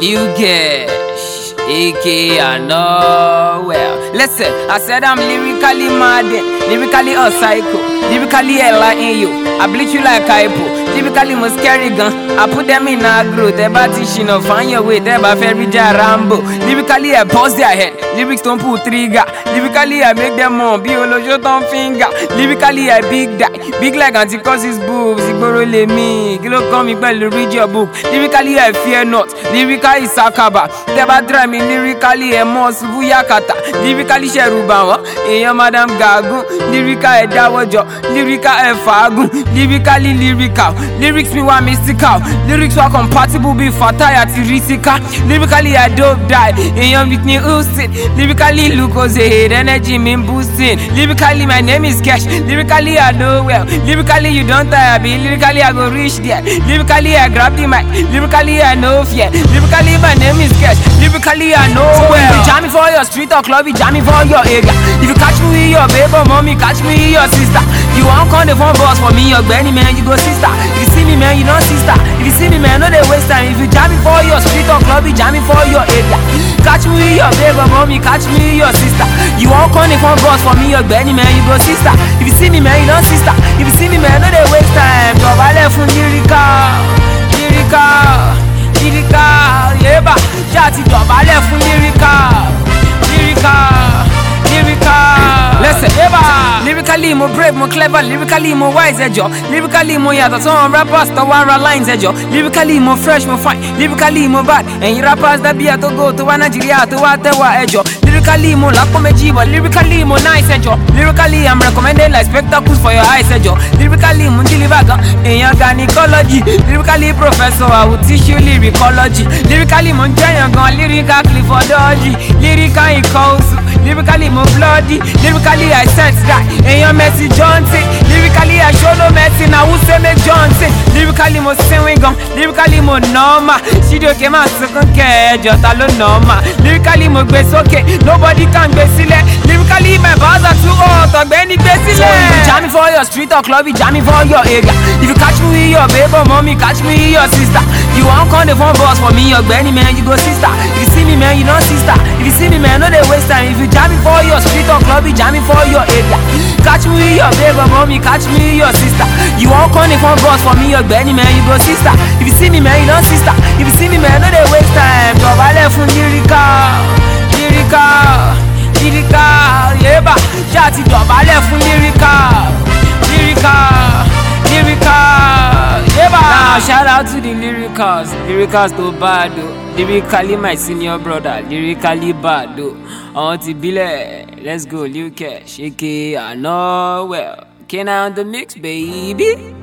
Liugesh, aka Nowhere. Listen, I said I'm lyrically mad, lyrically a psycho, lyrically hella in you. I bleach you like hypo, lyrically most scary gun. I put them in agro, they batishing up, find your way, they ba fairy Rambo. Lyrically I pause their head, lyrics don't pull trigger. Lyrically I make them more, biology don't finger. Lyrically I big die, big like anti-causes boobs. Igboro le me, kilo come me well read your book. Lyrically I fear not, lyrically Sakaba. They ba try me lyrically a mos Vuyakata. Lyrically Sherubawa, a Madam Gagu. Lyrically Dawajo, lyrically Fagu. Lyrically lyrical, lyrics me want mystical. Lyrics were compatible be fataya tirisica. Lyrically I dope die, a Whitney Houston. Lyrically Lucas head energy mean boosting. Lyrically my name is Cash. Lyrically I know well. Lyrically you don't tire me. Lyrically I go reach there. Lyrically I grab the mic. Lyrically I know fear. Lyrically my name is Cash. Lyrically I know well. If you jam me for your street or club, you jam me for your area. If you catch me with your baby mommy, catch me with your sister. You won't call the phone boss for me, your Benny man, you go sister. If you see me man, you don't sister. If you see me man, no they waste time. If you jam me for your street or club, you jam me for your area. Catch me with your baby mommy, catch me with your sister. You won't call the phone boss for me, your Benny man, you go sister. If you see me man, you don't sister. If you see me man, no they waste time. Go ballet from lyrical, yeah ba. Shati go ballet from lyrical. Listen, lyrically more brave, more clever, lyrically more wise, ejo. Lyrically more yata, some rappers to one lines, ejo. Lyrically more fresh, more fine, lyrically more bad. And you rappers that be to go to one Nigeria to whatever, ejo. Lyrically more like but lyrically more nice, ejo. Lyrically I'm recommended like spectacles for your eyes, ejo. Lyrically more deliver in your gynecology. Lyrically professor, I will teach you lyricology. Lyrically more giant gun, lyrical cliffordology. Lyrical equals. Lyrically more bloody, lyrically I sense that. And your Messi Johnson, lyrically I show no mercy. Now who say make Johnson? Lyrically more singing gun, lyrically more normal. She do came out second care, just alone normal. Lyrically more grace okay, nobody can be silent. Lyrically my bars are too hot, or Benny Bessie. So if you jam me for your street or club, you jam me for your area. If you catch me with your baby mommy, catch me with your sister. You won't call the phone boss for me, your Benny man, you go sister. If you see me man, you don't sister. If you see me man, no they waste time. If you jam me for your street or club, you jam me for your area. Catch me with your baby mommy, catch me with your sister. You won't call the phone boss for me, your Benny man, you go sister. If you see me man, you don't sister. If you see me man, no they waste time. Go ballet from lyrical, yeah ba. Shati go ballet from lyrical, yeah ba. Now shout out to the lyricals to bad though. Lyrically my senior brother, lyrically bad though. I want to be like, let's go, Liugesh, aka Nowhere. Can I on the mix, baby?